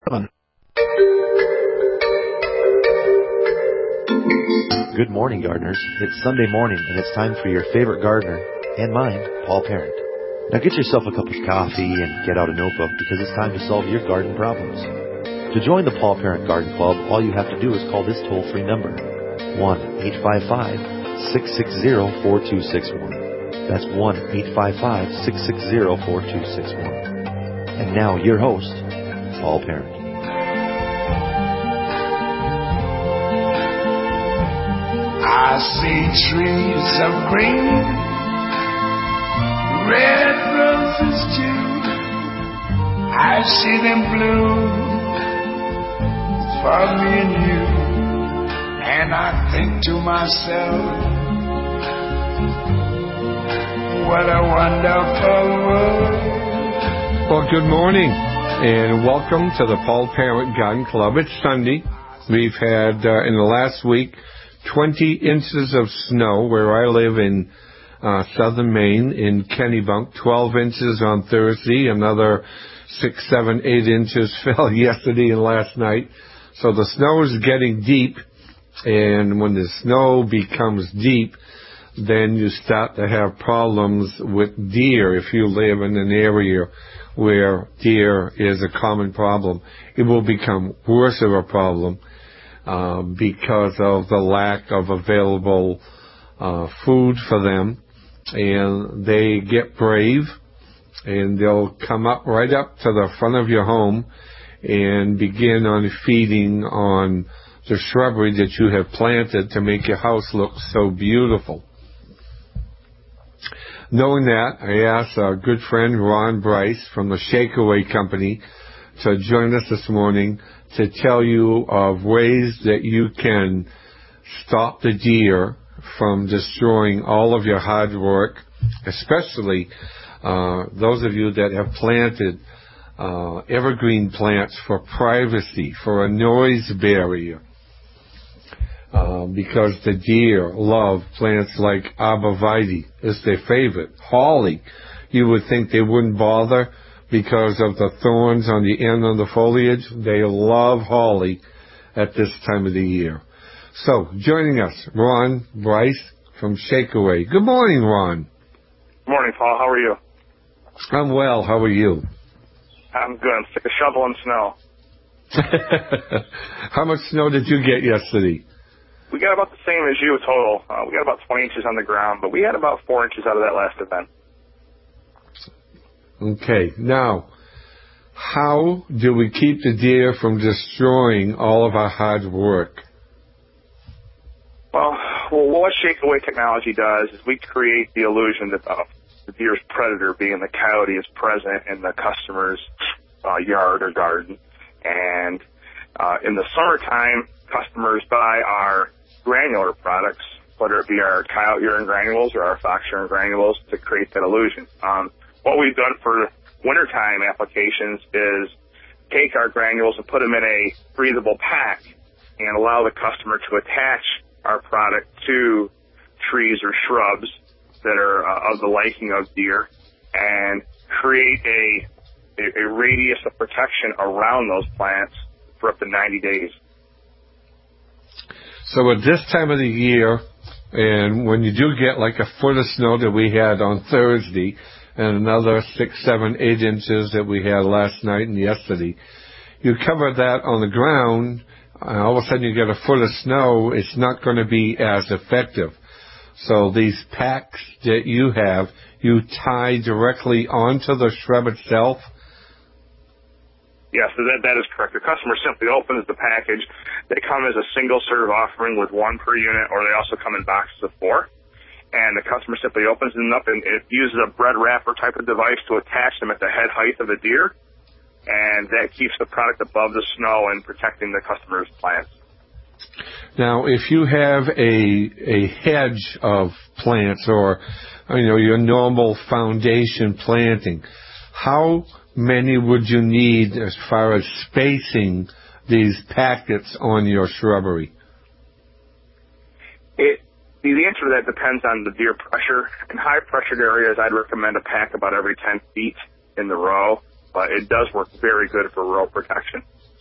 7. Good morning, gardeners. It's Sunday morning, and it's time for your favorite gardener, and mine, Paul Parent. Now get yourself a cup of coffee and get out a notebook because it's time to solve your garden problems. To join the Paul Parent Garden Club, all you have to do is call this toll-free number, 1-855-660-4261. That's 1-855-660-4261. And now, your host, Paul Parent. I see trees of green, red roses too. I see them bloom for me and you. And I think to myself, what a wonderful world. Well, good morning, and welcome to the Paul Parent Garden Club. It's Sunday. We've had, in the last week, 20 inches of snow where I live in southern Maine, in Kennebunk. 12 inches on Thursday. Another 6, 7, 8 inches fell yesterday and last night. So the snow is getting deep, and when the snow becomes deep, then you start to have problems with deer. If you live in an area where deer is a common problem, it will become worse of a problem because of the lack of available food for them. And they get brave, and they'll come up right up to the front of your home and begin on feeding on the shrubbery that you have planted to make your house look so beautiful. Knowing that, I asked our good friend Ron Bryce from the Shakeaway Company to join us this morning to tell you of ways that you can stop the deer from destroying all of your hard work, especially those of you that have planted evergreen plants for privacy, for a noise barrier. Because the deer love plants like arborvitae. It's their favorite. Holly, you would think they wouldn't bother because of the thorns on the end of the foliage. They love holly at this time of the year. So, joining us, Ron Bryce from Shakeaway. Good morning, Ron. Good morning, Paul. How are you? I'm well. How are you? I'm good. I'm sick of shoveling snow. How much snow did you get yesterday? We got about the same as you total. We got about 20 inches on the ground, but we had about 4 inches out of that last event. Okay. Now, how do we keep the deer from destroying all of our hard work? Well, what Shakeaway technology does is we create the illusion that the deer's predator, being the coyote, is present in the customer's yard or garden. And in the summertime, customers buy our granular products, whether it be our coyote urine granules or our fox urine granules, to create that illusion. What we've done for wintertime applications is take our granules and put them in a breathable pack and allow the customer to attach our product to trees or shrubs that are of the liking of deer and create a radius of protection around those plants for up to 90 days. So at this time of the year, and when you do get like a foot of snow that we had on Thursday, and another 6, 7, 8 inches that we had last night and yesterday, you cover that on the ground, all of a sudden you get a foot of snow, it's not going to be as effective. So these packs that you have, you tie directly onto the shrub itself? Yes, so that is correct. The customer simply opens the package. They come as a single-serve offering with 1 per unit, or they also come in boxes of 4. And the customer simply opens them up, and it uses a bread wrapper type of device to attach them at the head height of the deer. And that keeps the product above the snow and protecting the customer's plants. Now, if you have a hedge of plants or, your normal foundation planting, how many would you need as far as spacing these packets on your shrubbery? The answer to that depends on the deer pressure. In high-pressured areas, I'd recommend a pack about every 10 feet in the row, but it does work very good for row protection.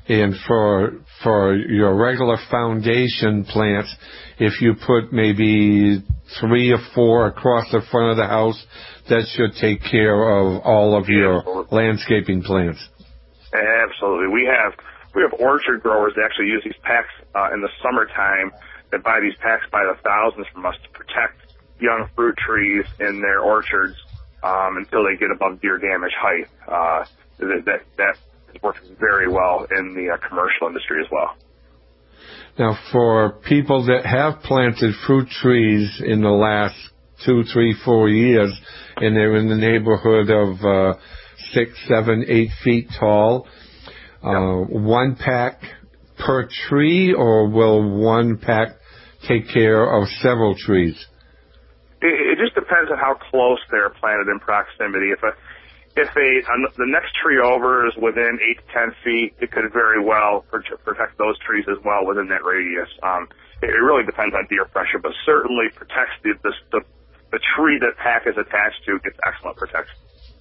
And for your regular foundation plants, if you put maybe 3 or 4 across the front of the house, that should take care of all of your landscaping plants. Absolutely. We have orchard growers that actually use these packs in the summertime, that buy these packs by the thousands from us to protect young fruit trees in their orchards until they get above deer damage height. That works very well in the commercial industry as well. Now, for people that have planted fruit trees in the last 2, 3, 4 years, and they're in the neighborhood of 6, 7, 8 feet tall, one pack per tree, or will one pack take care of several trees? It just depends on how close they're planted in proximity. If the next tree over is within 8 to 10 feet, it could very well protect those trees as well within that radius. It really depends on deer pressure, but certainly protects the tree that pack is attached to gets excellent protection.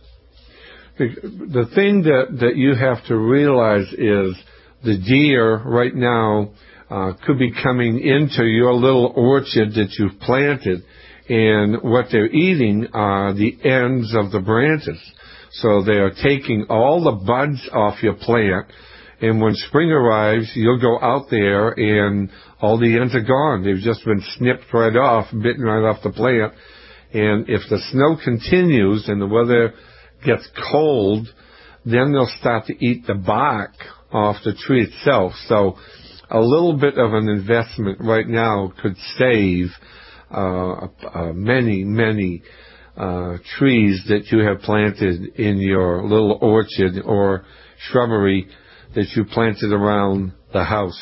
The thing that you have to realize is the deer right now could be coming into your little orchard that you've planted, and what they're eating are the ends of the branches. So they are taking all the buds off your plant, and when spring arrives, you'll go out there and all the ends are gone. They've just been snipped right off, bitten right off the plant. And if the snow continues and the weather gets cold, then they'll start to eat the bark off the tree itself. So a little bit of an investment right now could save many trees that you have planted in your little orchard or shrubbery that you planted around the house.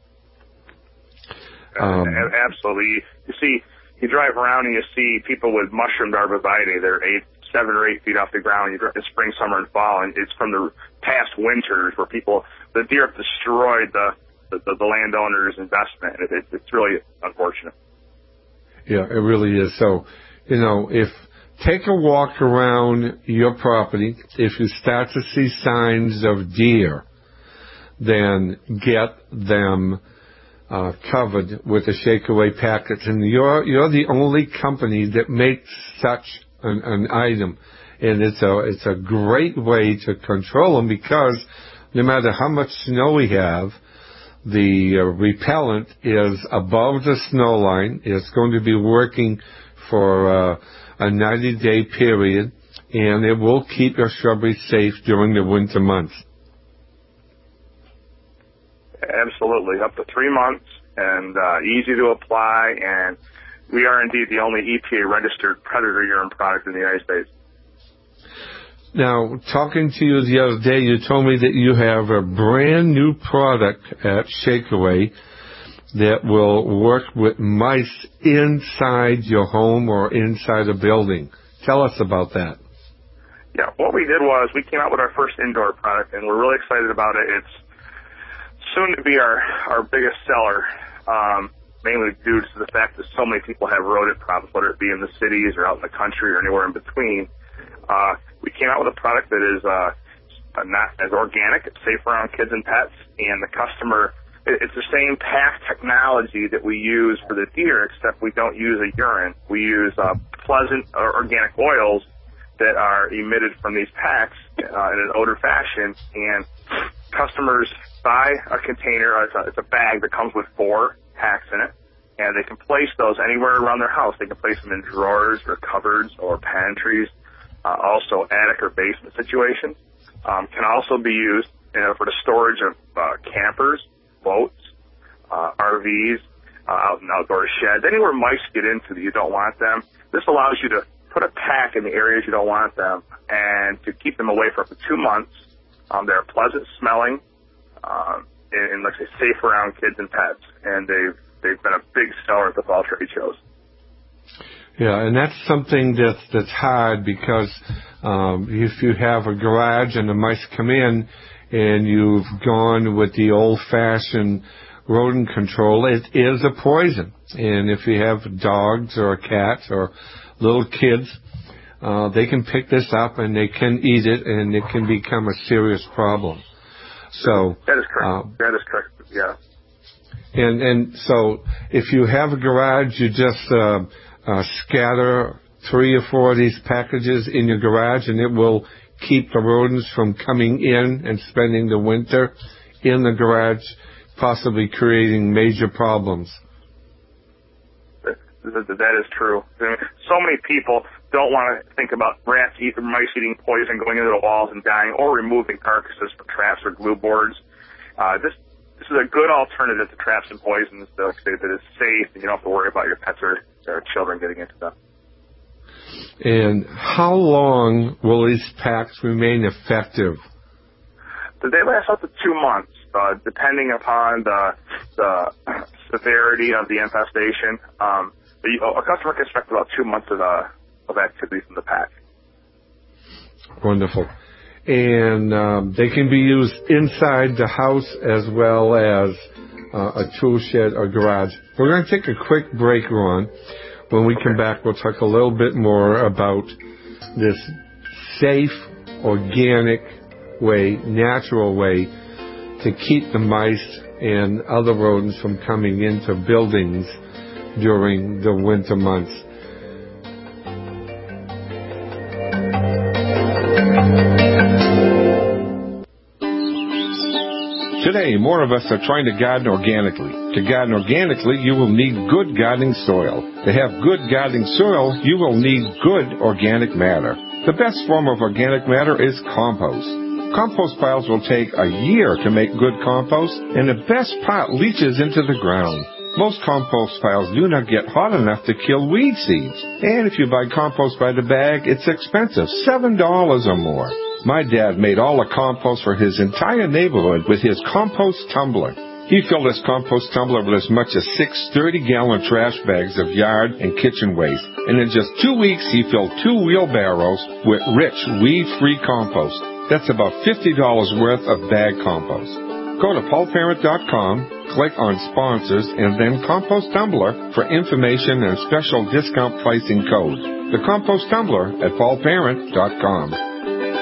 Absolutely. You drive around and you see people with mushroomed arborvitae. They're 7 or 8 feet off the ground in spring, summer, and fall, and it's from the past winters where the deer have destroyed the landowner's investment. It's really unfortunate. Yeah, it really is. So, take a walk around your property. If you start to see signs of deer, then get them covered with the Shake-Away packets. And you're the only company that makes such an item. And it's a great way to control them, because no matter how much snow we have, the repellent is above the snow line. It's going to be working for a 90-day period, and it will keep your shrubbery safe during the winter months. Absolutely, up to 3 months, and easy to apply, and we are indeed the only EPA-registered predator urine product in the United States. Now, talking to you the other day, you told me that you have a brand new product at Shake-Away that will work with mice inside your home or inside a building. Tell us about that. Yeah, what we did was we came out with our first indoor product, and we're really excited about it. It's soon to be our biggest seller, mainly due to the fact that so many people have rodent problems, whether it be in the cities or out in the country or anywhere in between. We came out with a product that is not as organic. It's safe around kids and pets, and the customer, it's the same pack technology that we use for the deer, except we don't use a urine. We use pleasant organic oils that are emitted from these packs in an odor fashion, and customers buy a container. It's a bag that comes with 4 packs in it, and they can place those anywhere around their house. They can place them in drawers or cupboards or pantries, also attic or basement situations. Can also be used for the storage of campers, boats, RVs, out in outdoor sheds, anywhere mice get into that you don't want them. This allows you to put a pack in the areas you don't want them and to keep them away for up to 2 months. They're pleasant smelling, and like I say, safe around kids and pets, and they've been a big seller at the fall trade shows. Yeah, and that's something that's hard, because if you have a garage and the mice come in and you've gone with the old-fashioned rodent control, it is a poison. And if you have dogs or cats or little kids, they can pick this up and they can eat it, and it can become a serious problem. So that is correct. That is correct. Yeah. And so if you have a garage, you just scatter 3 or 4 of these packages in your garage, and it will keep the rodents from coming in and spending the winter in the garage, possibly creating major problems. That is true. So many people don't want to think about rats or mice eating poison, going into the walls and dying, or removing carcasses from traps or glue boards. This is a good alternative to traps and poisons that is safe, and you don't have to worry about your pets or children getting into them. And how long will these packs remain effective? They last up to 2 months, depending upon the severity of the infestation. A customer can expect about 2 months of activity from the pack. Wonderful. And they can be used inside the house as well as a tool shed or garage. We're going to take a quick break, Ron. When we come back, we'll talk a little bit more about this safe, organic way, natural way to keep the mice and other rodents from coming into buildings during the winter months. Today, more of us are trying to garden organically. To garden organically, you will need good gardening soil. To have good gardening soil, you will need good organic matter. The best form of organic matter is compost. Compost piles will take a year to make good compost, and the best part leaches into the ground. Most compost piles do not get hot enough to kill weed seeds. And if you buy compost by the bag, it's expensive, $7 or more. My dad made all the compost for his entire neighborhood with his compost tumbler. He filled his compost tumbler with as much as 6 30-gallon trash bags of yard and kitchen waste. And in just 2 weeks, he filled 2 wheelbarrows with rich, weed-free compost. That's about $50 worth of bag compost. Go to paulparent.com, click on Sponsors, and then Compost Tumbler for information and special discount pricing code. The Compost Tumbler at paulparent.com.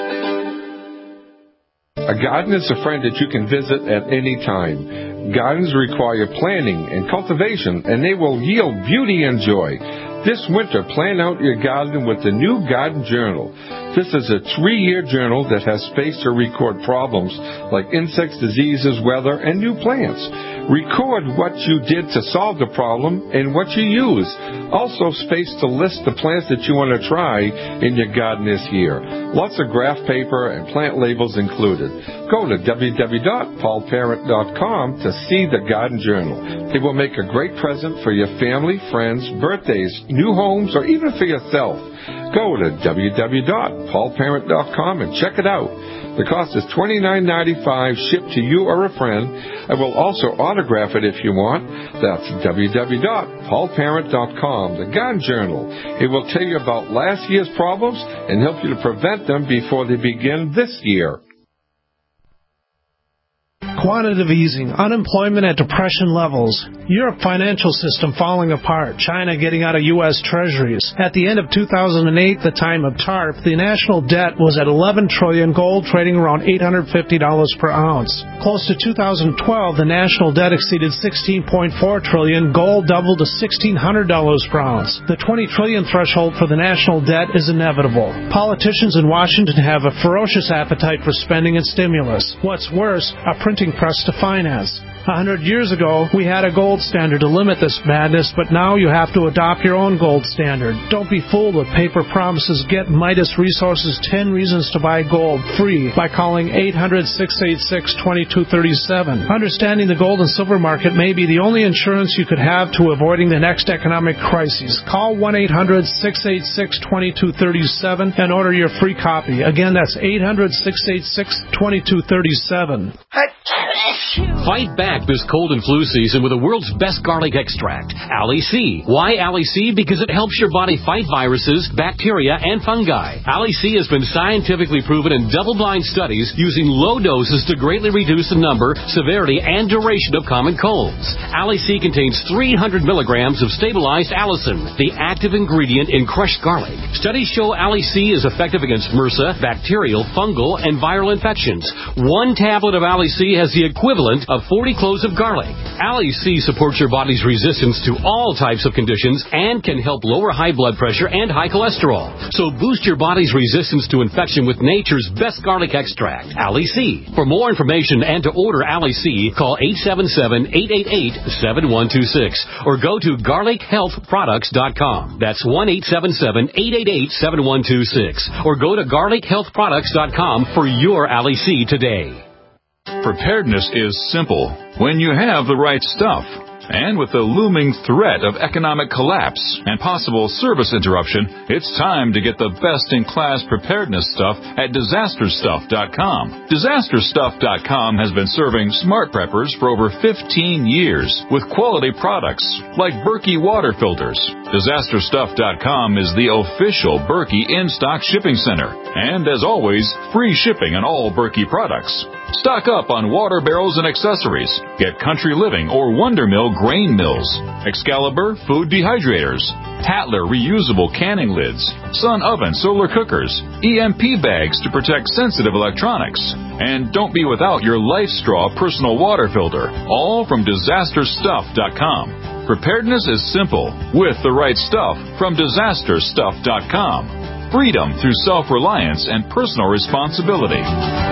A garden is a friend that you can visit at any time. Gardens require planning and cultivation, and they will yield beauty and joy. This winter, plan out your garden with the new Garden Journal. This is a 3-year journal that has space to record problems like insects, diseases, weather, and new plants. Record what you did to solve the problem and what you use. Also space to list the plants that you want to try in your garden this year. Lots of graph paper and plant labels included. Go to www.paulparent.com to see the Garden Journal. It will make a great present for your family, friends, birthdays, new homes, or even for yourself. Go to www.paulparent.com and check it out. The cost is $29.95 shipped to you or a friend. I will also autograph it if you want. That's www.paulparent.com, the Garden Journal. It will tell you about last year's problems and help you to prevent them before they begin this year. Quantitative easing, unemployment at depression levels, Europe financial system falling apart, China getting out of U.S. treasuries. At the end of 2008, the time of TARP, the national debt was at $11 trillion, gold trading around $850 per ounce. Close to 2012, the national debt exceeded $16.4 trillion, gold doubled to $1,600 per ounce. The $20 trillion threshold for the national debt is inevitable. Politicians in Washington have a ferocious appetite for spending and stimulus. What's worse, a printing press to finance. 100 years ago, we had a gold standard to limit this madness, but now you have to adopt your own gold standard. Don't be fooled with paper promises. Get Midas Resources 10 Reasons to Buy Gold free by calling 800-686-2237. Understanding the gold and silver market may be the only insurance you could have to avoiding the next economic crisis. Call 1-800-686-2237 and order your free copy. Again, that's 800-686-2237. Fight back this cold and flu season with the world's best garlic extract, Ali C. Why Ali C? Because it helps your body fight viruses, bacteria, and fungi. Ali C has been scientifically proven in double-blind studies using low doses to greatly reduce the number, severity, and duration of common colds. Ali C contains 300 milligrams of stabilized allicin, the active ingredient in crushed garlic. Studies show Ali C is effective against MRSA, bacterial, fungal, and viral infections. One tablet of Ali C has the equivalent of 40 cloves of garlic. Ali C supports your body's resistance to all types of conditions and can help lower high blood pressure and high cholesterol. So boost your body's resistance to infection with nature's best garlic extract, Ali C. For more information and to order Ali C, call 877-888-7126 or go to garlichealthproducts.com. That's 1-877-888-7126 or go to garlichealthproducts.com for your Ali C today. Preparedness is simple when you have the right stuff. And with the looming threat of economic collapse and possible service interruption, it's time to get the best-in-class preparedness stuff at DisasterStuff.com. DisasterStuff.com has been serving smart preppers for over 15 years with quality products like Berkey water filters. DisasterStuff.com is the official Berkey in-stock shipping center. And as always, free shipping on all Berkey products. Stock up on water barrels and accessories. Get Country Living or Wonder Mill grain mills, Excalibur food dehydrators, Tatler reusable canning lids, Sun oven solar cookers, EMP bags to protect sensitive electronics. And don't be without your LifeStraw personal water filter, all from DisasterStuff.com. Preparedness is simple with the right stuff from DisasterStuff.com. Freedom through self-reliance and personal responsibility.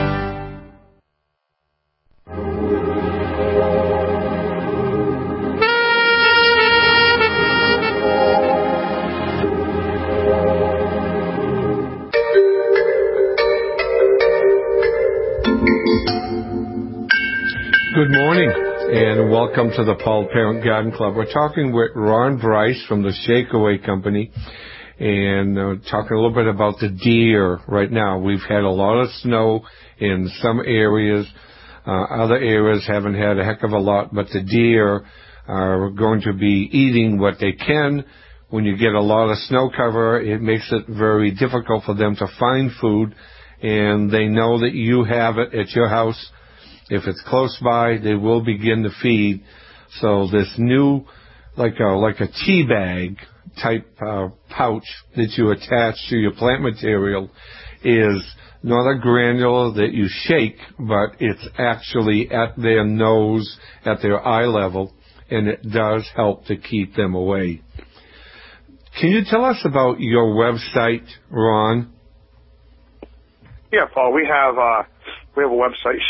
Good morning, and welcome to the Paul Parent Garden Club. We're talking with Ron Bryce from the Shakeaway Company, and talking a little bit about the deer right now. We've had a lot of snow in some areas. Other areas haven't had a heck of a lot, but the deer are going to be eating what they can. When you get a lot of snow cover, it makes it very difficult for them to find food, and they know that you have it at your house. If it's close by, they will begin to feed. So this new, like a tea bag type pouch that you attach to your plant material is not a granule that you shake, but it's actually at their nose, at their eye level, and it does help to keep them away. Can you tell us about your website, Ron? Yeah, Paul, we have a website,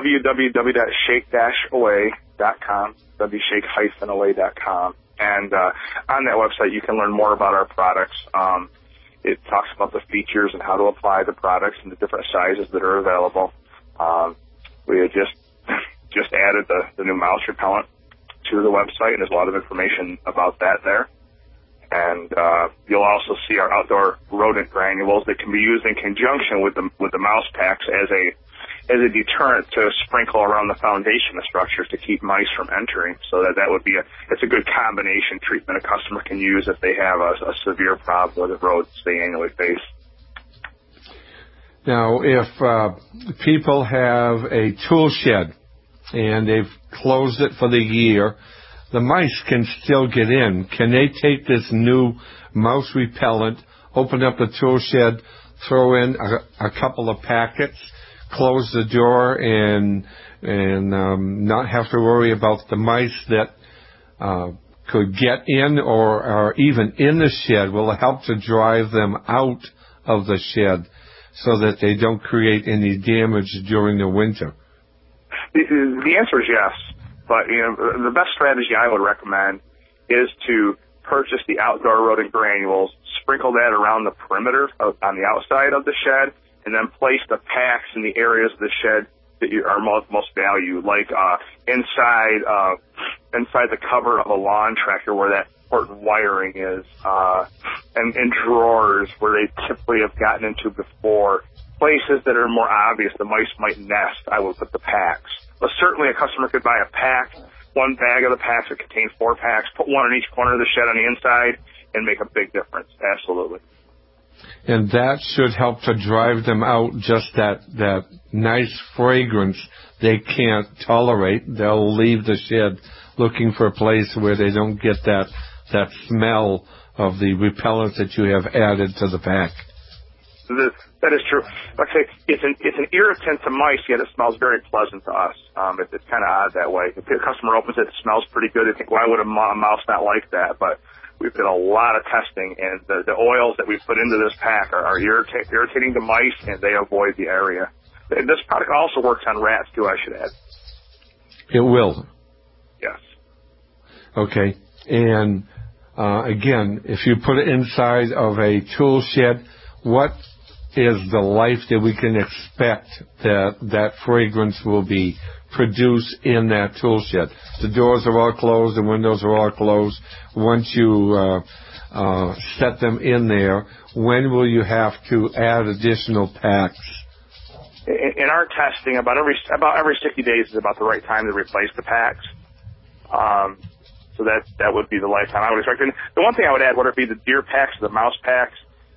www.shake-away.com, wshake-away.com. And on that website, you can learn more about our products. It talks about the features and how to apply the products and the different sizes that are available. We had just added the new mouse repellent to the website, and there's a lot of information about that there. And you'll also see our outdoor rodent granules that can be used in conjunction with the mouse packs as a deterrent to sprinkle around the foundation of structures to keep mice from entering. So that would be it's a good combination treatment a customer can use if they have a severe problem with the rodents they annually face. Now, if people have a tool shed and they've closed it for the year, the mice can still get in. Can they take this new mouse repellent, open up the tool shed, throw in a couple of packets, close the door, and not have to worry about the mice that could get in or are even in the shed? Will it help to drive them out of the shed so that they don't create any damage during the winter? The answer is yes. But the best strategy I would recommend is to purchase the outdoor rodent granules, sprinkle that around the perimeter on the outside of the shed, and then place the packs in the areas of the shed that you are most valued, like inside the cover of a lawn tractor where that important wiring is, and in drawers where they typically have gotten into before, places that are more obvious, the mice might nest, I would put the packs. But certainly a customer could buy a pack, one bag of the packs that contain 4 packs, put one in each corner of the shed on the inside, and make a big difference. Absolutely. And that should help to drive them out, just that nice fragrance they can't tolerate. They'll leave the shed looking for a place where they don't get that smell of the repellent that you have added to the pack. That is true. Like I say, it's an irritant to mice, yet it smells very pleasant to us. It's kind of odd that way. If the customer opens it, it smells pretty good. They think, why would a mouse not like that? But we've done a lot of testing, and the oils that we put into this pack are irritating to mice, and they avoid the area. And this product also works on rats, too, I should add. It will? Yes. Okay. And, again, if you put it inside of a tool shed, what is the life that we can expect that fragrance will be produced in that tool shed? The doors are all closed, the windows are all closed. Once you set them in there, when will you have to add additional packs? In our testing, about every 60 days is about the right time to replace the packs. So that would be the lifetime I would expect. And the one thing I would add, whether it be the deer packs or the mouse packs,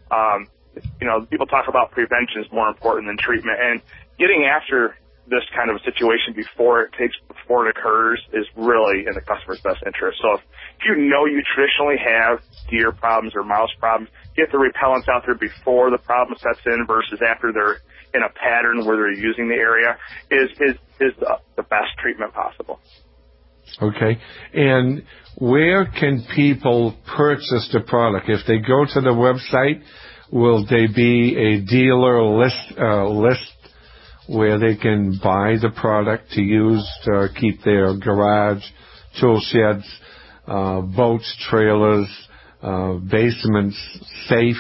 people talk about prevention is more important than treatment, and getting after this kind of a situation before it occurs is really in the customer's best interest. So if you know you traditionally have deer problems or mouse problems, get the repellents out there before the problem sets in versus after they're in a pattern where they're using the area is the best treatment possible. Okay. And where can people purchase the product? If they go to the website, will they be a dealer list where they can buy the product to use to keep their garage, tool sheds, boats, trailers, basements safe,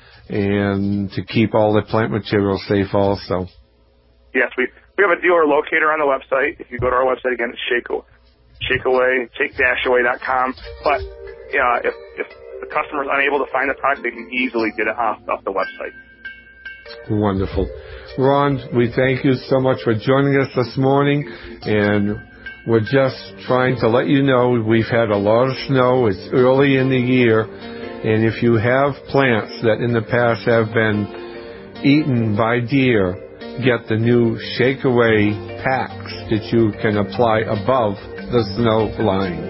and to keep all the plant materials safe also? Yes, we have a dealer locator on the website. If you go to our website, again, it's shake-away.com. But if the customer is unable to find the product, they can easily get it off the website. Wonderful. Ron, we thank you so much for joining us this morning, and we're just trying to let you know we've had a lot of snow. It's early in the year, and if you have plants that in the past have been eaten by deer, get the new Shake Away packs that you can apply above the snow line.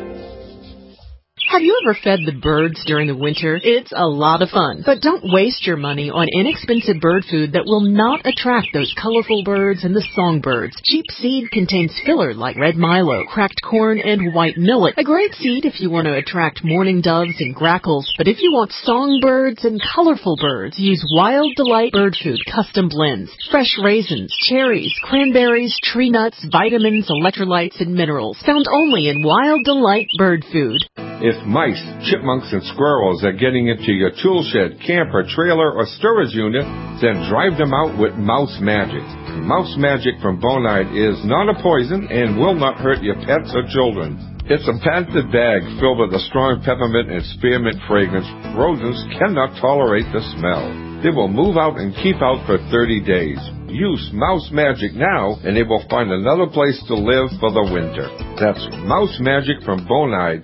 Have you ever fed the birds during the winter? It's a lot of fun. But don't waste your money on inexpensive bird food that will not attract those colorful birds and the songbirds. Cheap seed contains filler like red milo, cracked corn, and white millet. A great seed if you want to attract mourning doves and grackles. But if you want songbirds and colorful birds, use Wild Delight Bird Food Custom Blends. Fresh raisins, cherries, cranberries, tree nuts, vitamins, electrolytes, and minerals. Found only in Wild Delight Bird Food. If mice, chipmunks, and squirrels are getting into your tool shed, camper, trailer, or storage unit, then drive them out with Mouse Magic. Mouse Magic from Bonide is not a poison and will not hurt your pets or children. It's a patented bag filled with a strong peppermint and spearmint fragrance. Rodents cannot tolerate the smell. They will move out and keep out for 30 days. Use Mouse Magic now, and they will find another place to live for the winter. That's Mouse Magic from Bonide.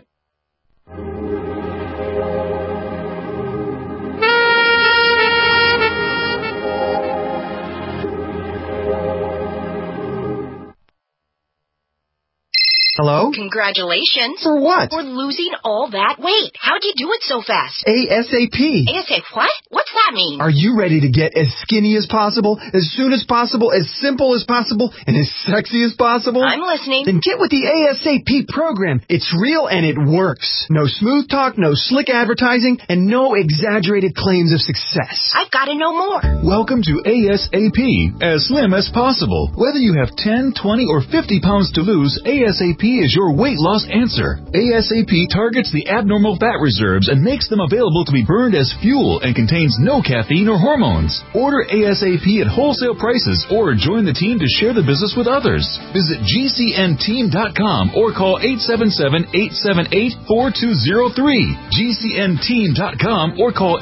Hello? Congratulations. For what? For losing all that weight. How'd you do it so fast? ASAP. ASAP what? What's that mean? Are you ready to get as skinny as possible, as soon as possible, as simple as possible, and as sexy as possible? I'm listening. Then get with the ASAP program. It's real and it works. No smooth talk, no slick advertising, and no exaggerated claims of success. I've got to know more. Welcome to ASAP, as slim as possible. Whether you have 10, 20, or 50 pounds to lose, ASAP is your weight loss answer. ASAP targets the abnormal fat reserves and makes them available to be burned as fuel and contains no caffeine or hormones. Order ASAP at wholesale prices or join the team to share the business with others. Visit GCNteam.com or call 877-878-4203. GCNteam.com or call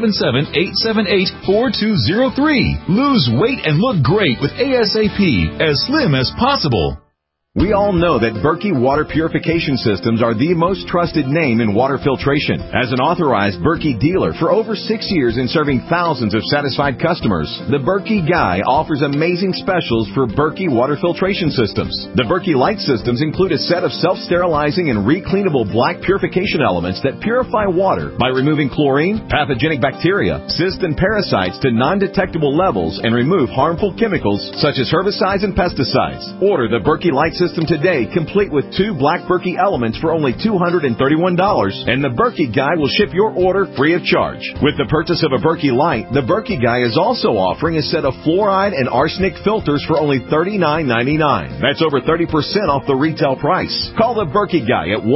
877-878-4203. Lose weight and look great with ASAP, as slim as possible. We all know that Berkey Water Purification Systems are the most trusted name in water filtration. As an authorized Berkey dealer for over 6 years and serving thousands of satisfied customers, the Berkey Guy offers amazing specials for Berkey Water Filtration Systems. The Berkey Light Systems include a set of self-sterilizing and recleanable black purification elements that purify water by removing chlorine, pathogenic bacteria, cysts, and parasites to non-detectable levels and remove harmful chemicals such as herbicides and pesticides. Order the Berkey Light System today, complete with 2 black Berkey elements for only $231, and the Berkey Guy will ship your order free of charge. With the purchase of a Berkey Light, the Berkey Guy is also offering a set of fluoride and arsenic filters for only $39.99. That's over 30% off the retail price. Call the Berkey Guy at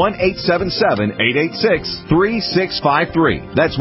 1-877-886-3653. That's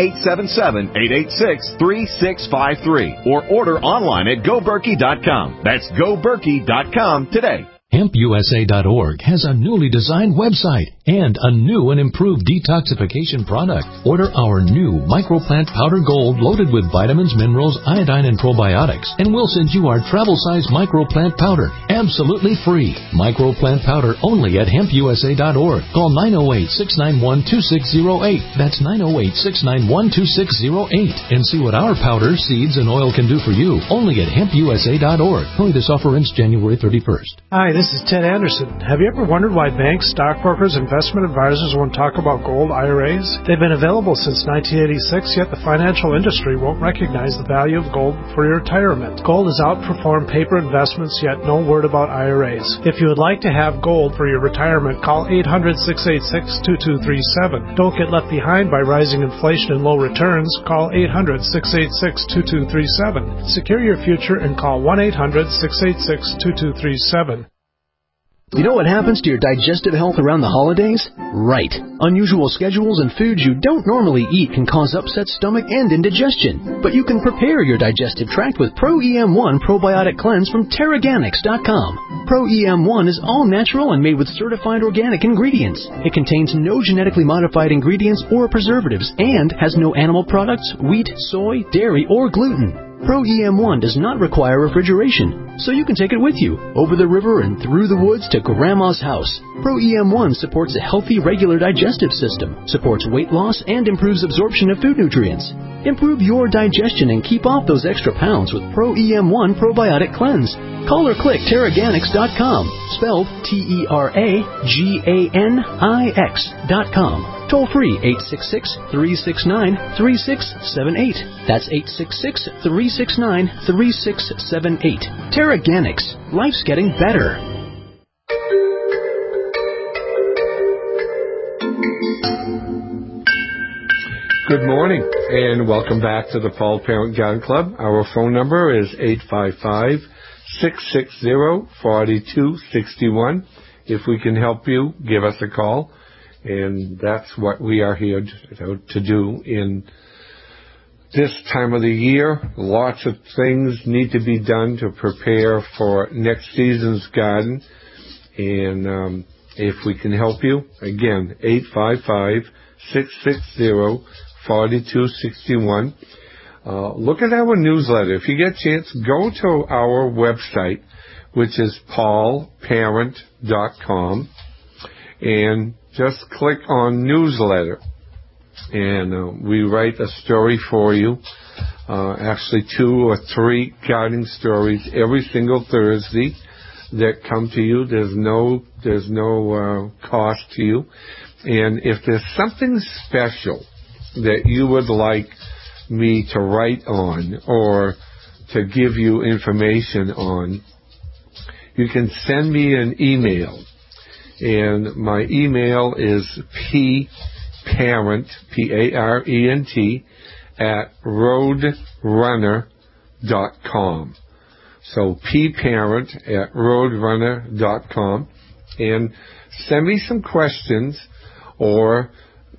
1-877-886-3653. Or order online at GoBerkey.com. That's GoBerkey.com today. HempUSA.org has a newly designed website and a new and improved detoxification product. Order our new Microplant Powder Gold loaded with vitamins, minerals, iodine, and probiotics, and we'll send you our travel-size Microplant Powder absolutely free. Microplant Powder only at HempUSA.org. Call 908-691-2608. That's 908-691-2608. And see what our powder, seeds, and oil can do for you only at HempUSA.org. Only this offer ends January 31st. Hi, this is Ted Anderson. Have you ever wondered why banks, stockbrokers, investment advisors won't talk about gold IRAs? They've been available since 1986, yet the financial industry won't recognize the value of gold for your retirement. Gold has outperformed paper investments, yet no word about IRAs. If you would like to have gold for your retirement, call 800-686-2237. Don't get left behind by rising inflation and low returns. Call 800-686-2237. Secure your future and call 1-800-686-2237. You know what happens to your digestive health around the holidays? Right. Unusual schedules and foods you don't normally eat can cause upset stomach and indigestion. But you can prepare your digestive tract with Pro-EM1 Probiotic Cleanse from Teraganics.com. Pro-EM1 is all natural and made with certified organic ingredients. It contains no genetically modified ingredients or preservatives and has no animal products, wheat, soy, dairy, or gluten. Pro-EM1 does not require refrigeration, so you can take it with you, over the river and through the woods to Grandma's house. Pro-EM1 supports a healthy, regular digestive system, supports weight loss, and improves absorption of food nutrients. Improve your digestion and keep off those extra pounds with Pro-EM1 Probiotic Cleanse. Call or click Teraganics.com, spelled Teraganix.com. Toll free 866-369-3678. That's 866-369-3678. Teraganics. Life's getting better. Good morning, and welcome back to the Paul Parent Gun Club. Our phone number is 855-660-4261. If we can help you, give us a call. And that's what we are here to do in this time of the year. Lots of things need to be done to prepare for next season's garden. And if we can help you, again, 855-660-4261. Look at our newsletter. If you get a chance, go to our website, which is paulparent.com, and just click on newsletter. And we write a story for you, actually 2 or 3 gardening stories every single Thursday that come to you. There's no cost to you. And if there's something special that you would like me to write on or to give you information on, you can send me an email. And my email is pparent, P-A-R-E-N-T, at roadrunner.com. So pparent at roadrunner.com. And send me some questions or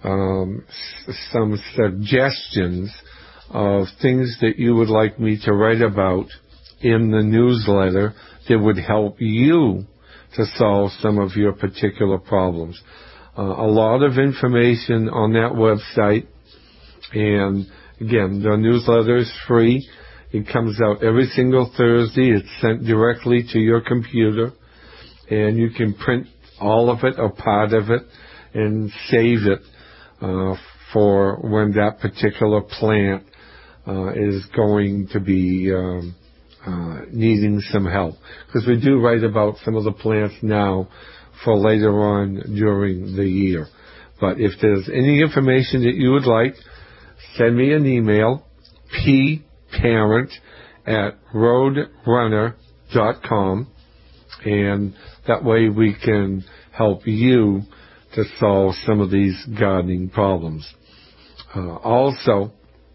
some suggestions of things that you would like me to write about in the newsletter that would help you to solve some of your particular problems. A lot of information on that website. And again, the newsletter is free. It comes out every single Thursday. It's sent directly to your computer. And you can print all of it or part of it and save it for when that particular plant is going to be needing some help. Because we do write about some of the plants now for later on during the year. But if there's any information that you would like, send me an email, pparent@roadrunner.com, and that way we can help you to solve some of these gardening problems. Also,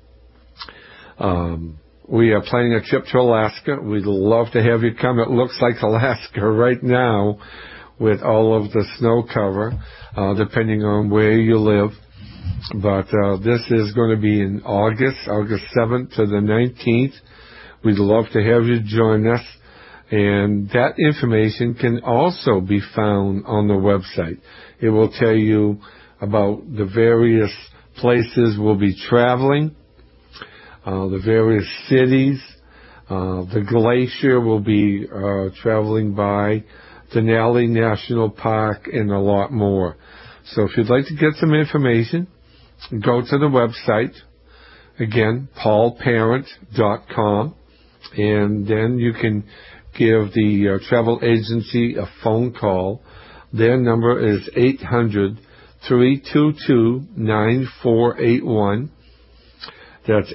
we are planning a trip to Alaska. We'd love to have you come. It looks like Alaska right now with all of the snow cover, depending on where you live. But this is going to be in August 7th to the 19th. We'd love to have you join us. And that information can also be found on the website. It will tell you about the various places we'll be traveling, the various cities, the glacier we'll be traveling by, Denali National Park, and a lot more. So if you'd like to get some information, go to the website, again, paulparent.com, and then you can give the travel agency a phone call. Their number is 800-322-9481. That's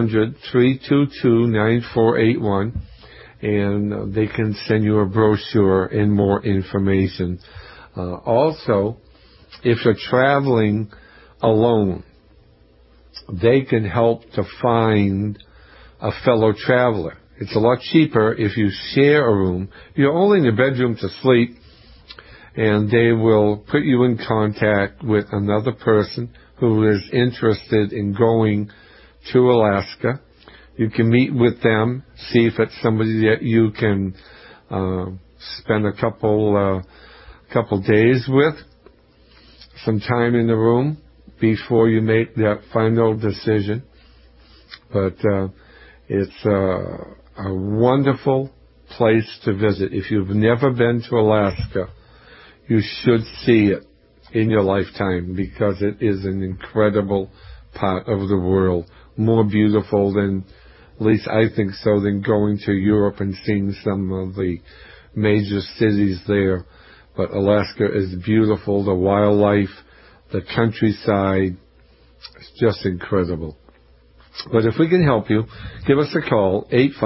800-322-9481. And they can send you a brochure and more information. Also, if you're traveling alone, they can help to find a fellow traveler. It's a lot cheaper if you share a room. You're only in the bedroom to sleep, and they will put you in contact with another person who is interested in going to Alaska. You can meet with them, see if it's somebody that you can spend a couple days with, some time in the room before you make that final decision. But it's a wonderful place to visit. If you've never been to Alaska, you should see it in your lifetime, because it is an incredible part of the world. More beautiful than, at least I think so, than going to Europe and seeing some of the major cities there. But Alaska is beautiful. The wildlife, the countryside, it's just incredible. But if we can help you, give us a call,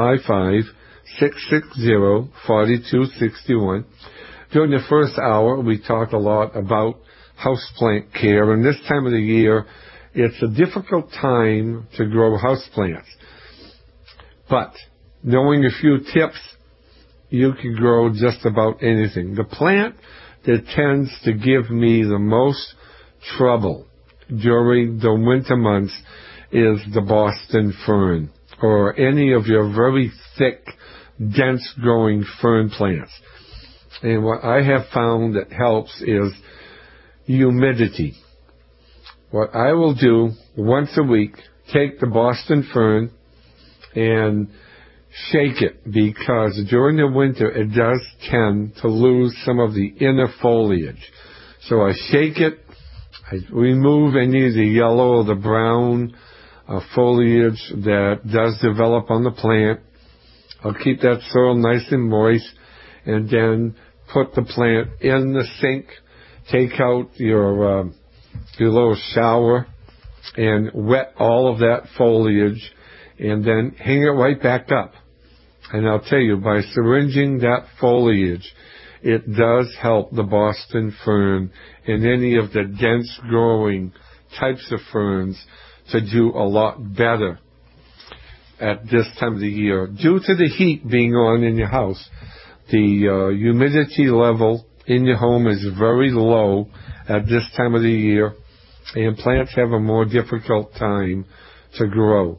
855-660-4261. During the first hour, we talked a lot about houseplant care, and this time of the year, it's a difficult time to grow houseplants. But knowing a few tips, you can grow just about anything. The plant that tends to give me the most trouble during the winter months is the Boston fern, or any of your very thick, dense growing fern plants. And what I have found that helps is humidity. What I will do once a week, take the Boston fern and shake it, because during the winter it does tend to lose some of the inner foliage. So I shake it, I remove any of the yellow or the brown foliage that does develop on the plant. I'll keep that soil nice and moist, and then put the plant in the sink, take out your little shower and wet all of that foliage, and then hang it right back up. And I'll tell you, by syringing that foliage, it does help the Boston fern and any of the dense growing types of ferns to do a lot better at this time of the year. Due to the heat being on in your house, the humidity level in your home is very low at this time of the year, and plants have a more difficult time to grow.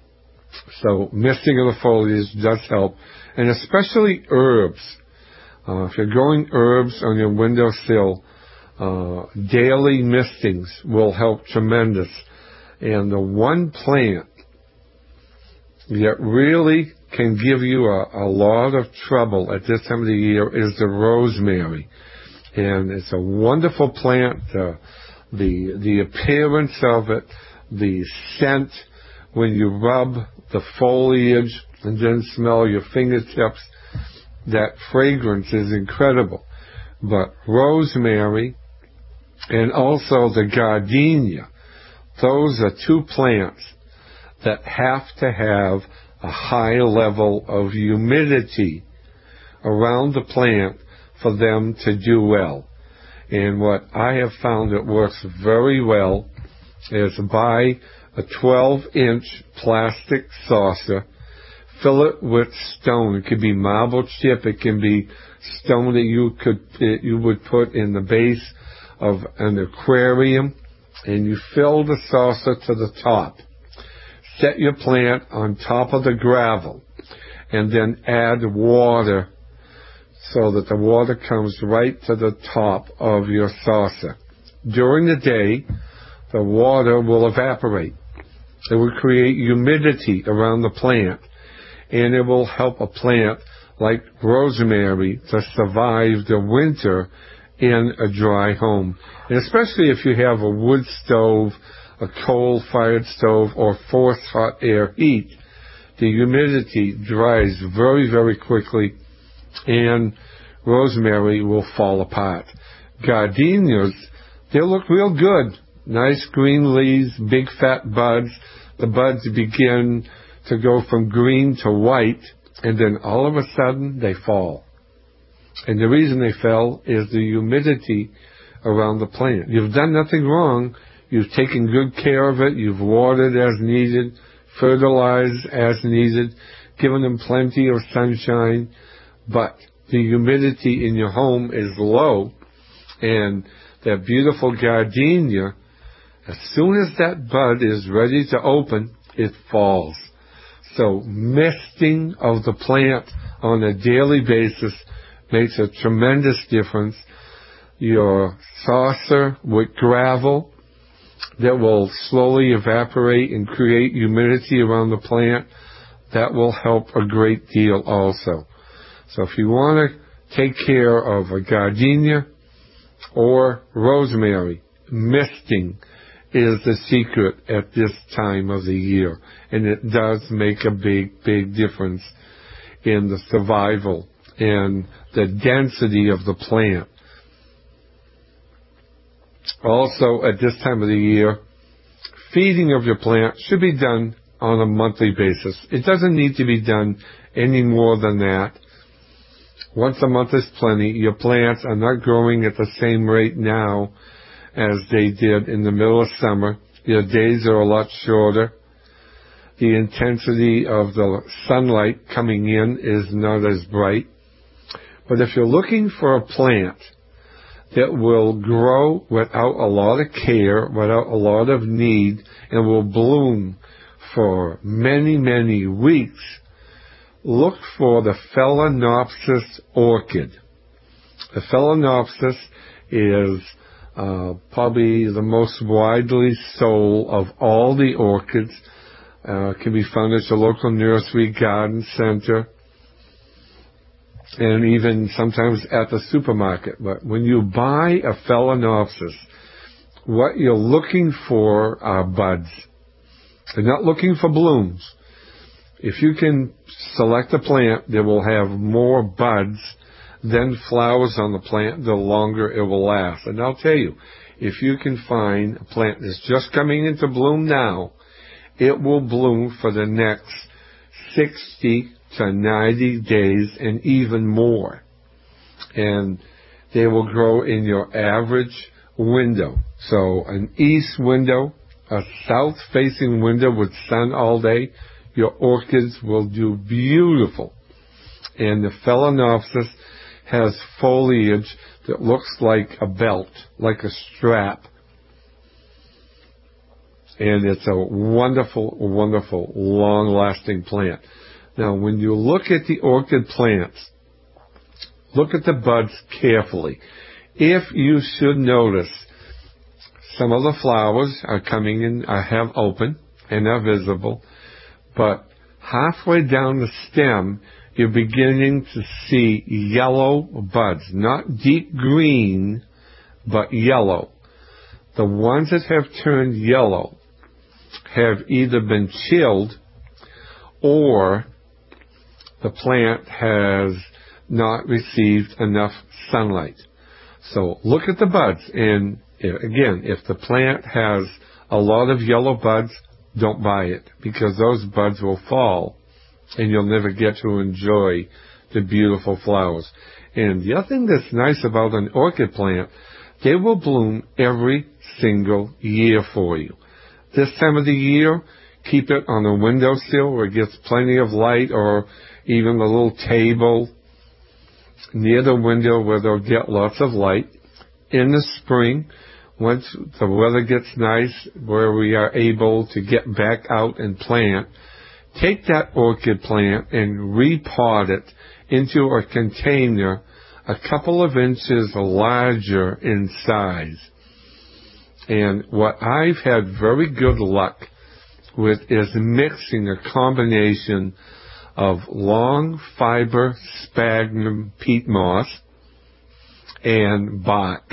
So misting of the foliage does help, and especially herbs. If you're growing herbs on your windowsill, daily mistings will help tremendous. And the one plant that really can give you a lot of trouble at this time of the year is the rosemary. And it's a wonderful plant. The appearance of it, the scent, when you rub the foliage and then smell your fingertips, that fragrance is incredible. But rosemary and also the gardenia, those are two plants that have to have a high level of humidity around the plant for them to do well. And what I have found that works very well is buy a 12-inch plastic saucer, fill it with stone. It could be marble chip, it can be stone that you would put in the base of an aquarium, and you fill the saucer to the top. Set your plant on top of the gravel, and then add water so that the water comes right to the top of your saucer. During the day, the water will evaporate. It will create humidity around the plant, and it will help a plant like rosemary to survive the winter in a dry home. And especially if you have a wood stove, a coal-fired stove, or forced hot air heat, the humidity dries very, very quickly, and rosemary will fall apart. Gardenias, they look real good. Nice green leaves, big fat buds. The buds begin to go from green to white, and then all of a sudden they fall. And the reason they fell is the humidity around the plant. You've done nothing wrong. You've taken good care of it. You've watered as needed, fertilized as needed, given them plenty of sunshine, but the humidity in your home is low, and that beautiful gardenia, as soon as that bud is ready to open, it falls. So misting of the plant on a daily basis makes a tremendous difference. Your saucer with gravel that will slowly evaporate and create humidity around the plant, that will help a great deal also. So if you want to take care of a gardenia or rosemary, misting is the secret at this time of the year. And it does make a big, big difference in the survival and the density of the plant. Also, at this time of the year, feeding of your plant should be done on a monthly basis. It doesn't need to be done any more than that. Once a month is plenty. Your plants are not growing at the same rate now as they did in the middle of summer. Your days are a lot shorter. The intensity of the sunlight coming in is not as bright. But if you're looking for a plant that will grow without a lot of care, without a lot of need, and will bloom for many, many weeks, look for the Phalaenopsis orchid. The Phalaenopsis is probably the most widely sold of all the orchids. Can be found at your local nursery, garden center, and even sometimes at the supermarket. But when you buy a Phalaenopsis, what you're looking for are buds. You're not looking for blooms. If you can select a plant that will have more buds than flowers on the plant, the longer it will last. And I'll tell you, if you can find a plant that's just coming into bloom now, it will bloom for the next 60 to 90 days and even more. And they will grow in your average window. So an east window, a south-facing window with sun all day, your orchids will do beautiful. And the Phalaenopsis has foliage that looks like a belt, like a strap. And it's a wonderful, wonderful, long-lasting plant. Now, when you look at the orchid plants, look at the buds carefully. If you should notice, some of the flowers are coming in, have open and are visible, but halfway down the stem, you're beginning to see yellow buds, not deep green, but yellow. The ones that have turned yellow have either been chilled or the plant has not received enough sunlight. So look at the buds, and again, if the plant has a lot of yellow buds, don't buy it, because those buds will fall and you'll never get to enjoy the beautiful flowers. And the other thing that's nice about an orchid plant, they will bloom every single year for you. This time of the year, keep it on a windowsill where it gets plenty of light, or even a little table near the window where they'll get lots of light. In the spring, once the weather gets nice, where we are able to get back out and plant, take that orchid plant and repot it into a container a couple of inches larger in size. And what I've had very good luck with is mixing a combination of long fiber sphagnum peat moss and bark.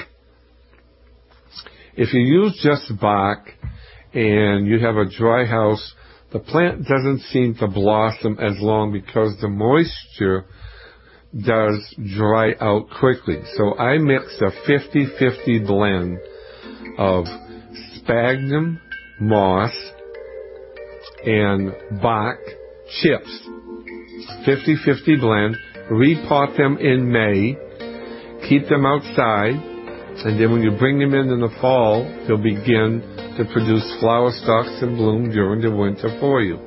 If you use just bark and you have a dry house, the plant doesn't seem to blossom as long because the moisture does dry out quickly. So I mix a 50-50 blend of sphagnum moss and bark chips. 50-50 blend. Repot them in May. Keep them outside. And then when you bring them in the fall, they'll begin to produce flower stalks and bloom during the winter for you.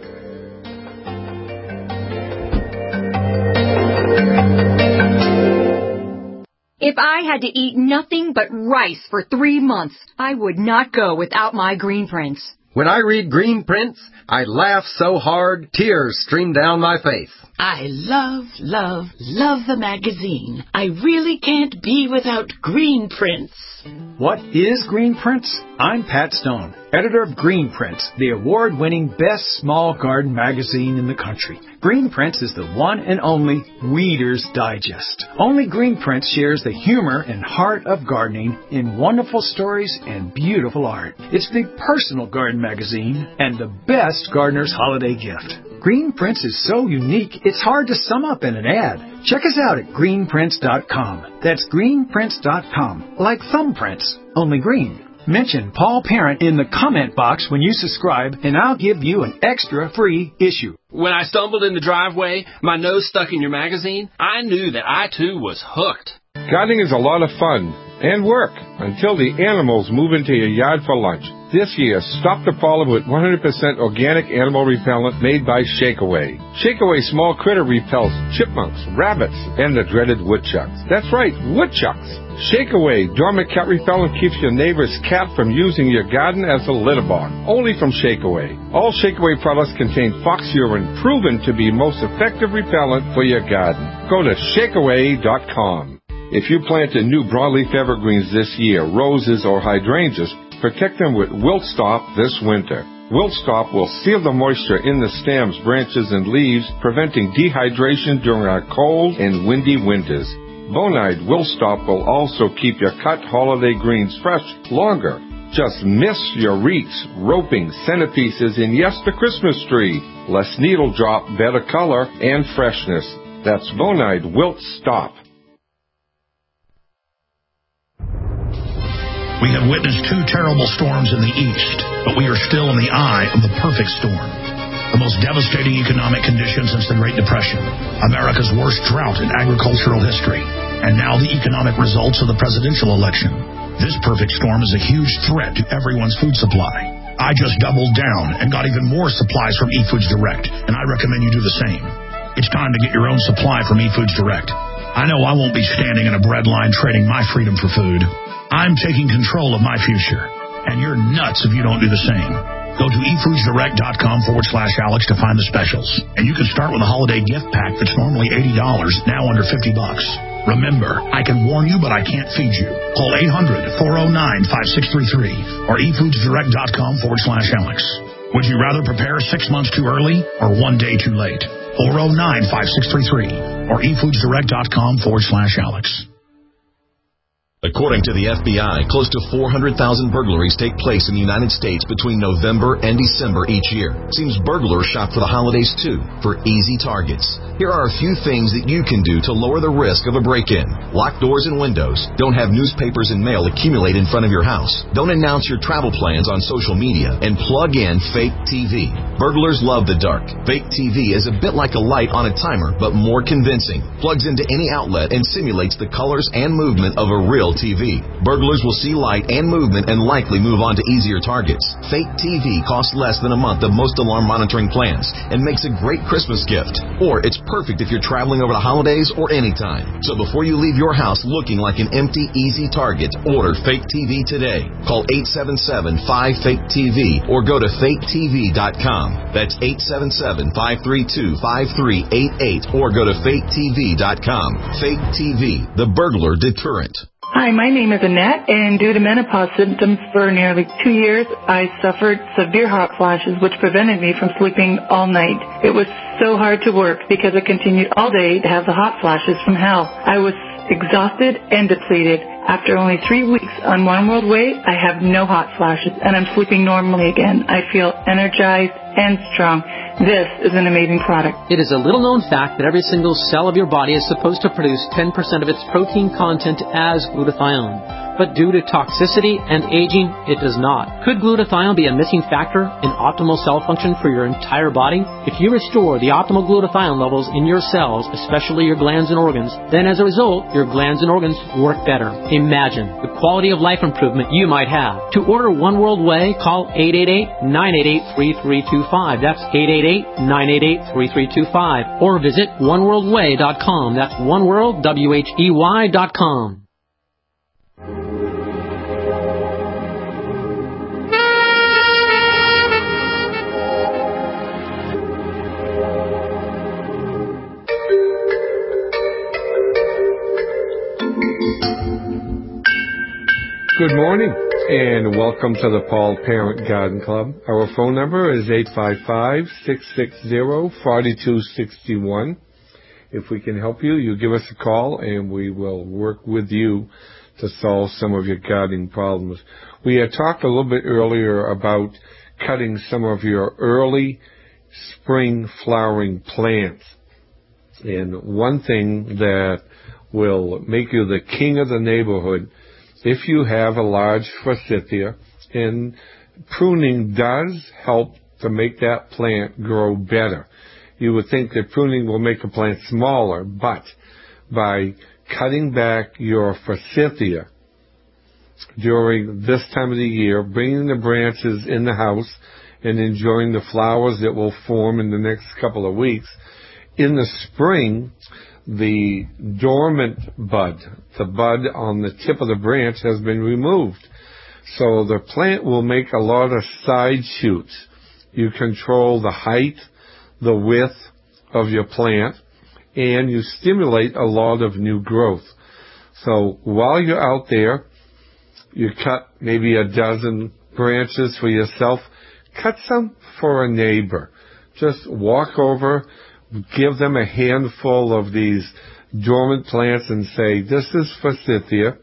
If I had to eat nothing but rice for 3 months, I would not go without my Green Prints. When I read Green Prints, I laugh so hard, tears stream down my face. I love, love, love the magazine. I really can't be without Green Prints. What is Green Prints? I'm Pat Stone, editor of Green Prints, the award-winning best small garden magazine in the country. Green Prints is the one and only Reader's Digest. Only Green Prints shares the humor and heart of gardening in wonderful stories and beautiful art. It's the personal garden magazine and the best gardener's holiday gift. Green Prints is so unique, it's hard to sum up in an ad. Check us out at greenprints.com. That's greenprints.com, like thumbprints, only green. Mention Paul Parent in the comment box when you subscribe, and I'll give you an extra free issue. When I stumbled in the driveway, my nose stuck in your magazine, I knew that I too was hooked. Gardening is a lot of fun and work until the animals move into your yard for lunch. This year, stop the problem with 100% organic animal repellent made by Shakeaway. Shakeaway small critter repels chipmunks, rabbits, and the dreaded woodchucks. That's right, woodchucks. Shakeaway dormant cat repellent keeps your neighbor's cat from using your garden as a litter box. Only from Shakeaway. All Shakeaway products contain fox urine, proven to be most effective repellent for your garden. Go to shakeaway.com. If you planted new broadleaf evergreens this year, roses or hydrangeas, protect them with Wilt Stop this winter. Wilt Stop will seal the moisture in the stems, branches, and leaves, preventing dehydration during our cold and windy winters. Bonide Wilt Stop will also keep your cut holiday greens fresh longer. Just miss your wreaths, roping, centerpieces, and yes, the Christmas tree. Less needle drop, better color, and freshness. That's Bonide Wilt Stop. We have witnessed 2 terrible storms in the east, but we are still in the eye of the perfect storm. The most devastating economic conditions since the Great Depression, America's worst drought in agricultural history, and now the economic results of the presidential election. This perfect storm is a huge threat to everyone's food supply. I just doubled down and got even more supplies from eFoods Direct, and I recommend you do the same. It's time to get your own supply from eFoods Direct. I know I won't be standing in a bread line trading my freedom for food. I'm taking control of my future, and you're nuts if you don't do the same. Go to efoodsdirect.com/Alex to find the specials. And you can start with a holiday gift pack that's normally $80, now under $50. Remember, I can warn you, but I can't feed you. Call 800-409-5633 or efoodsdirect.com/Alex. Would you rather prepare 6 months too early or 1 day too late? 409-5633 or efoodsdirect.com/Alex. According to the FBI, close to 400,000 burglaries take place in the United States between November and December each year. Seems burglars shop for the holidays, too, for easy targets. Here are a few things that you can do to lower the risk of a break-in. Lock doors and windows. Don't have newspapers and mail accumulate in front of your house. Don't announce your travel plans on social media. And plug in fake TV. Burglars love the dark. Fake TV is a bit like a light on a timer, but more convincing. Plugs into any outlet and simulates the colors and movement of a real TV. Burglars will see light and movement and likely move on to easier targets. Fake TV costs less than a month of most alarm monitoring plans and makes a great Christmas gift. Or it's perfect if you're traveling over the holidays or anytime. So before you leave your house looking like an empty, easy target, order Fake TV today. Call 877-5-FAKE-TV or go to faketv.com. That's 877-532-5388 or go to faketv.com. Fake TV, the burglar deterrent. Hi, my name is Annette, and due to menopause symptoms for nearly 2 years, I suffered severe hot flashes, which prevented me from sleeping all night. It was so hard to work because I continued all day to have the hot flashes from hell. I was exhausted and depleted. After only 3 weeks on One World Way, I have no hot flashes, and I'm sleeping normally again. I feel energized and strong. This is an amazing product. It is a little-known fact that every single cell of your body is supposed to produce 10% of its protein content as glutathione. But due to toxicity and aging, it does not. Could glutathione be a missing factor in optimal cell function for your entire body? If you restore the optimal glutathione levels in your cells, especially your glands and organs, then as a result, your glands and organs work better. Imagine the quality of life improvement you might have. To order One World Way, call 888-988-3325. That's 888-988-3325. Or visit oneworldway.com. That's oneworldwhey.com. Good morning, and welcome to the Paul Parent Garden Club. Our phone number is 855-660-4261. If we can help you, you give us a call, and we will work with you to solve some of your gardening problems. We had talked a little bit earlier about cutting some of your early spring flowering plants. And one thing that will make you the king of the neighborhood, if you have a large forsythia, and pruning does help to make that plant grow better. You would think that pruning will make a plant smaller, but by cutting back your forsythia during this time of the year, bringing the branches in the house and enjoying the flowers that will form in the next couple of weeks, in the spring, the dormant bud, the bud on the tip of the branch has been removed. So the plant will make a lot of side shoots. You control the height, the width of your plant, and you stimulate a lot of new growth. So while you're out there, you cut maybe a dozen branches for yourself. Cut some for a neighbor. Just walk over, give them a handful of these dormant plants and say, this is forsythia.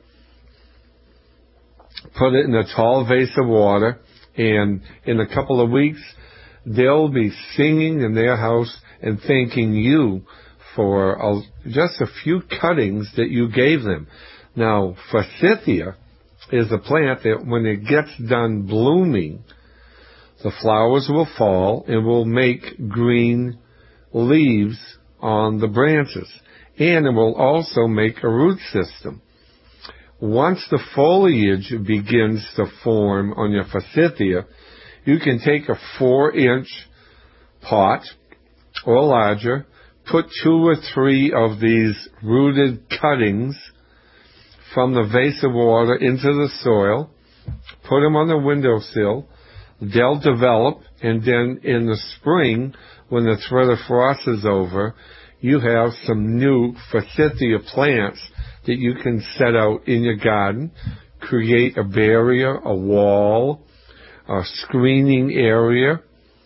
Put it in a tall vase of water, and in a couple of weeks, they'll be singing in their house and thanking you for just a few cuttings that you gave them. Now, forsythia is a plant that when it gets done blooming, the flowers will fall and will make green leaves on the branches, and it will also make a root system. Once the foliage begins to form on your forsythia, you can take a 4-inch pot or larger, put 2 or 3 of these rooted cuttings from the vase of water into the soil, put them on the windowsill. They'll develop, and then in the spring, when the threat of frost is over, you have some new forsythia plants that you can set out in your garden, create a barrier, a wall, a screening area,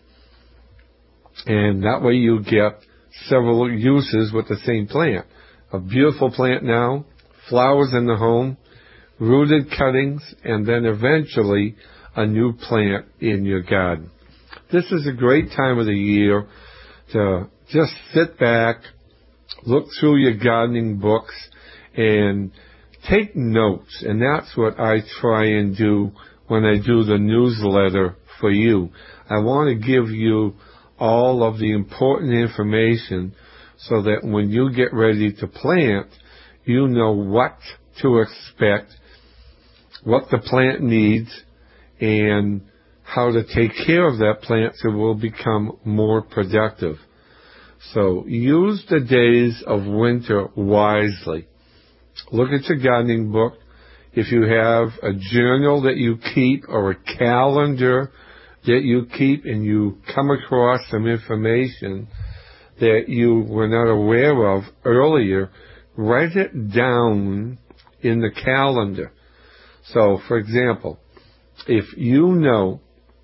and that way you get several uses with the same plant. A beautiful plant now, flowers in the home, rooted cuttings, and then eventually a new plant in your garden. This is a great time of the year to just sit back, look through your gardening books, and take notes. And that's what I try and do when I do the newsletter for you. I want to give you all of the important information so that when you get ready to plant, you know what to expect, what the plant needs, and how to take care of that plant so it will become more productive. So use the days of winter wisely. Look at your gardening book. If you have a journal that you keep or a calendar that you keep and you come across some information that you were not aware of earlier, write it down in the calendar. So, for example, if you know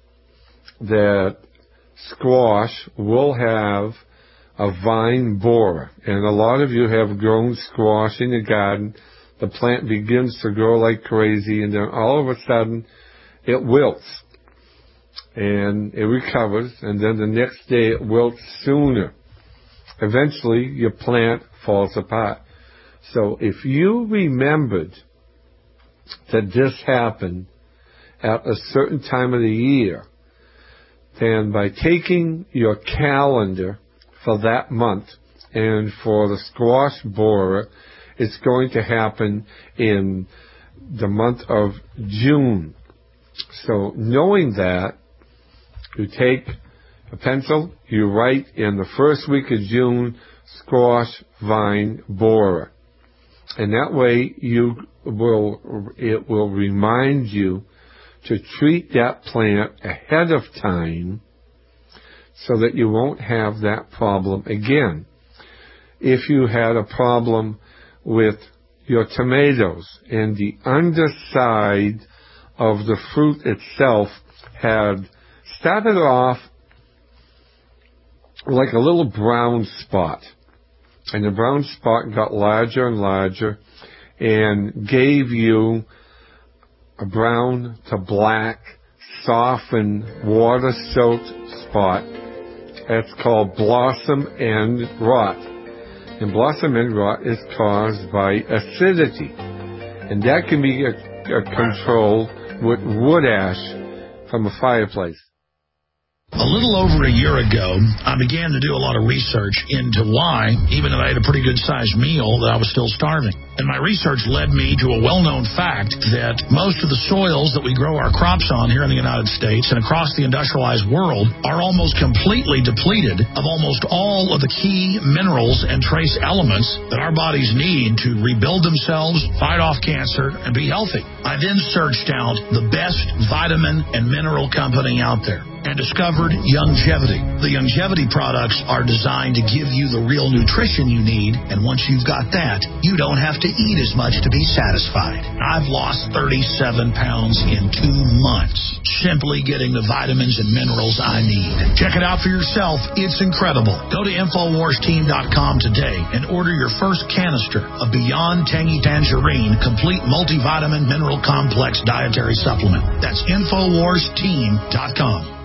that squash will have a vine borer, and a lot of you have grown squash in your garden, the plant begins to grow like crazy, and then all of a sudden it wilts, and it recovers, and then the next day it wilts sooner. Eventually, your plant falls apart. So if you remembered that this happened at a certain time of the year, then by taking your calendar for that month, and for the squash borer, it's going to happen in the month of June. So knowing that, you take a pencil, you write in the first week of June, squash vine borer. And that way it will remind you to treat that plant ahead of time so that you won't have that problem again. If you had a problem with your tomatoes and the underside of the fruit itself had started off like a little brown spot, and the brown spot got larger and larger and gave you a brown to black, softened, water-soaked spot, that's called blossom end rot. And blossom end rot is caused by acidity. And that can be controlled with wood ash from a fireplace. A little over a year ago, I began to do a lot of research into why, even though I had a pretty good-sized meal, that I was still starving. And my research led me to a well-known fact that most of the soils that we grow our crops on here in the United States and across the industrialized world are almost completely depleted of almost all of the key minerals and trace elements that our bodies need to rebuild themselves, fight off cancer, and be healthy. I then searched out the best vitamin and mineral company out there and discovered Youngevity. The Youngevity products are designed to give you the real nutrition you need, and once you've got that, you don't have to eat as much to be satisfied. I've lost 37 pounds in 2 months, simply getting the vitamins and minerals I need. Check it out for yourself. It's incredible. Go to InfoWarsTeam.com today and order your first canister of Beyond Tangy Tangerine Complete Multivitamin Mineral Complex Dietary Supplement. That's InfoWarsTeam.com.